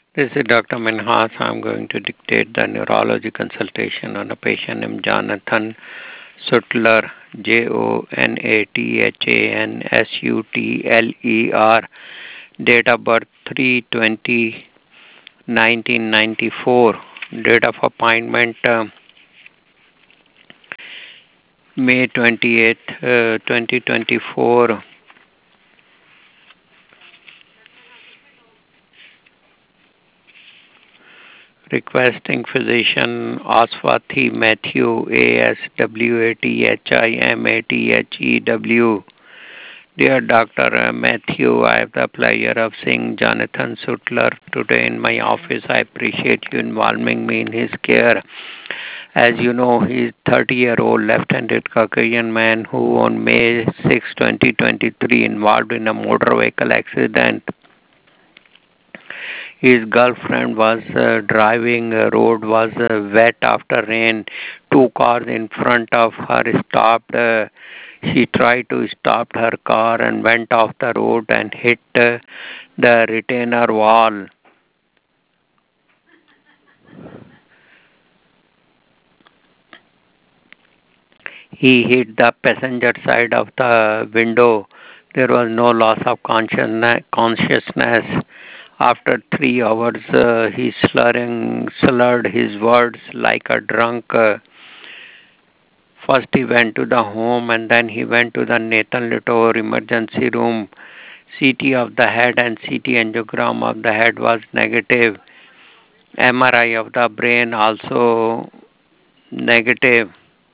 This is Dr. Minhas. I'm going to dictate the neurology consultation on a patient named Jonathan Sutler, Jonathansutler. Date of birth 3/20/1994. Date of appointment May 28th, 2024. Requesting physician Aswathi Matthew, ASWATHIMATHEW. Dear Dr. Matthew, I have the pleasure of seeing Jonathan Sutler today in my office. I appreciate you involving me in his care. As you know, he is 30-year-old left-handed Caucasian man who on May 6, 2023 involved in a motor vehicle accident. His girlfriend was driving. Road was wet after rain. Two cars in front of her stopped. She tried to stop her car and went off the road and hit the retainer wall. He hit the passenger side of the window. There was no loss of consciousness. After 3 hours, he slurred his words like a drunk. First, he went to the home and then he went to the Nathan Litor emergency room. CT of the head and CT angiogram of the head was negative. MRI of the brain also negative.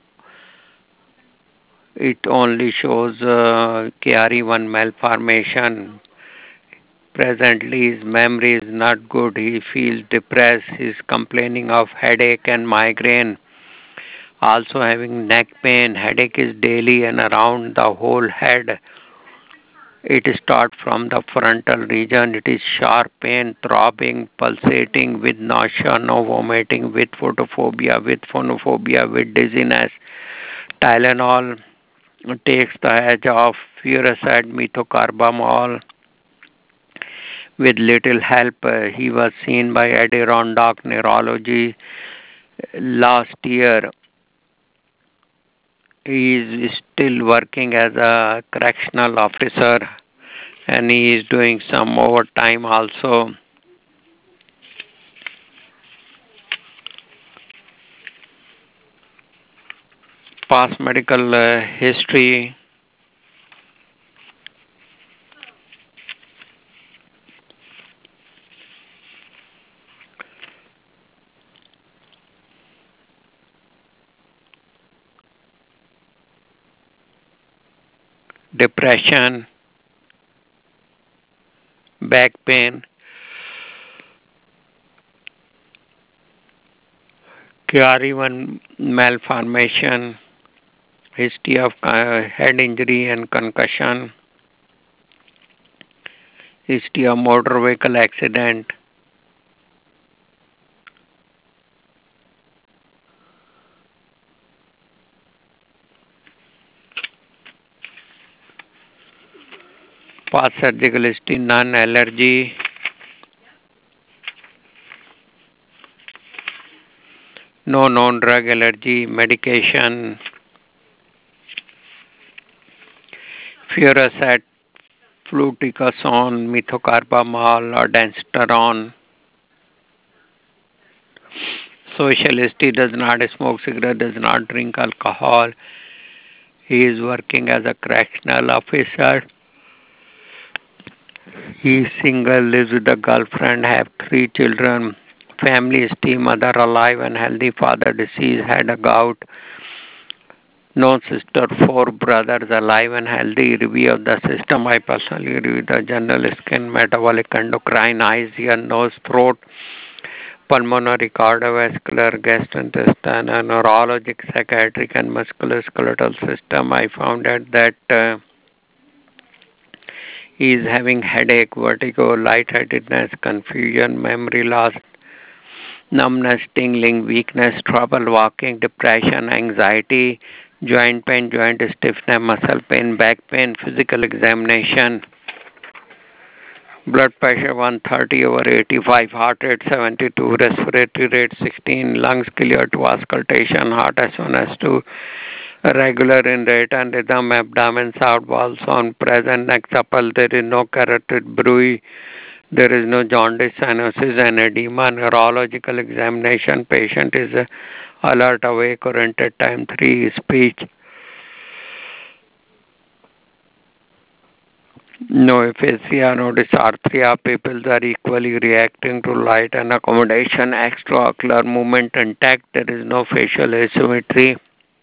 It only shows KRE1 malformation. Presently, his memory is not good. He feels depressed. He is complaining of headache and migraine. Also having neck pain. Headache is daily and around the whole head. It starts from the frontal region. It is sharp pain, throbbing, pulsating with nausea, no vomiting, with photophobia, with phonophobia, with dizziness. Tylenol takes the edge off. Furosemide, methocarbamol. With little help, he was seen by Adirondack Neurology last year. He is still working as a correctional officer and he is doing some overtime also. Past medical history. Depression, back pain, KRE1 malformation, history of head injury and concussion, history of motor vehicle accident, past surgical history, non-allergy, no known drug allergy, medication, furosemide, fluticasone, methocarbamol, or dancesterone. Social history: does not smoke cigarette, does not drink alcohol. He is working as a correctional officer. He is single, lives with a girlfriend, have 3 children. Family history: mother alive and healthy, father deceased, had a gout. No sister, 4 brothers alive and healthy. Review of the system: I personally review the general skin, metabolic, endocrine, eyes, ear, nose, throat, pulmonary, cardiovascular, gastrointestinal, neurologic, psychiatric, and musculoskeletal system. I found out that he is having headache, vertigo, lightheadedness, confusion, memory loss, numbness, tingling, weakness, trouble walking, depression, anxiety, joint pain, joint stiffness, muscle pain, back pain, physical examination. Blood pressure 130 over 85, heart rate 72, respiratory rate 16, lungs clear to auscultation, heart S1, S2, regular in rate and rhythm, abdomen sound, walls on present, neck supple, there is no carotid bruit, there is no jaundice, cyanosis and edema, neurological examination, patient is alert, awake, oriented, time 3, speech. No aphasia, no dysarthria. Pupils are equally reacting to light and accommodation. Extraocular movement intact. There is no facial asymmetry.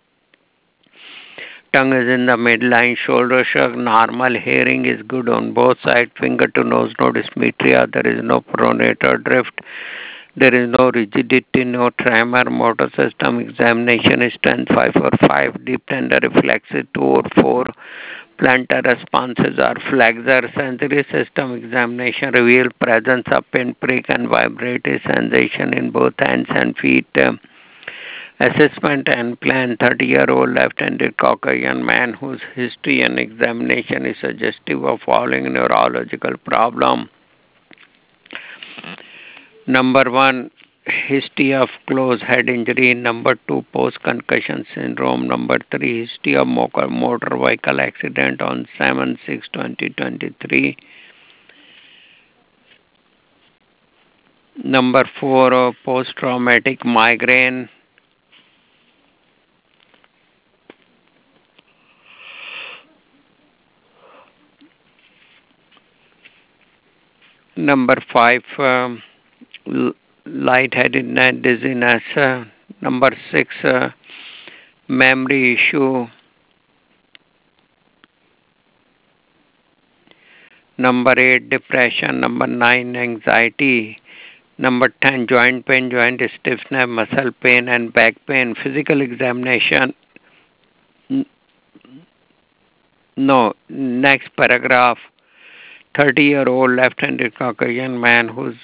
Tongue is in the midline. Shoulder shrug. Normal hearing is good on both sides. Finger to nose, no dysmetria. There is no pronator drift. There is no rigidity, no tremor. Motor system examination is 10 5 or 5. Deep tender reflexes 2 or 4. Plantar responses are flexor. Sensory system examination reveal presence of pinprick and vibratory sensation in both hands and feet. Assessment and plan 30-year-old left-handed Caucasian man whose history and examination is suggestive of following neurological problem. Number one, history of closed head injury. Number two, post-concussion syndrome. Number three, history of motor vehicle accident on 7/6/2023. Number four, post-traumatic migraine. Number five, lightheadedness, dizziness. Number six, memory issue. Number eight, depression. Number nine, anxiety. Number 10, joint pain, joint stiffness, muscle pain, and back pain. Physical examination. No, next paragraph. 30-year-old left-handed Caucasian man who's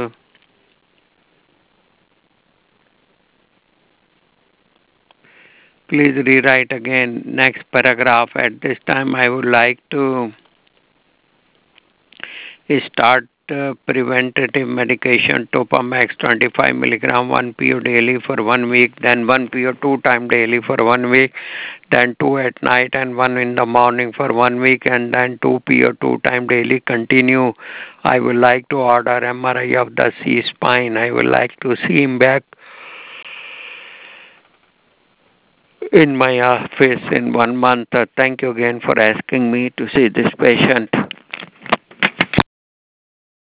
please rewrite again. Next paragraph. At this time, I would like to start preventative medication, Topamax 25 milligram, 1 PO daily for 1 week, then 1 PO 2 times daily for 1 week, then 2 at night and 1 in the morning for 1 week, and then 2 PO 2 times daily continue. I would like to order MRI of the C-spine. I would like to see him back in my office in 1 month. Thank you again for asking me to see this patient.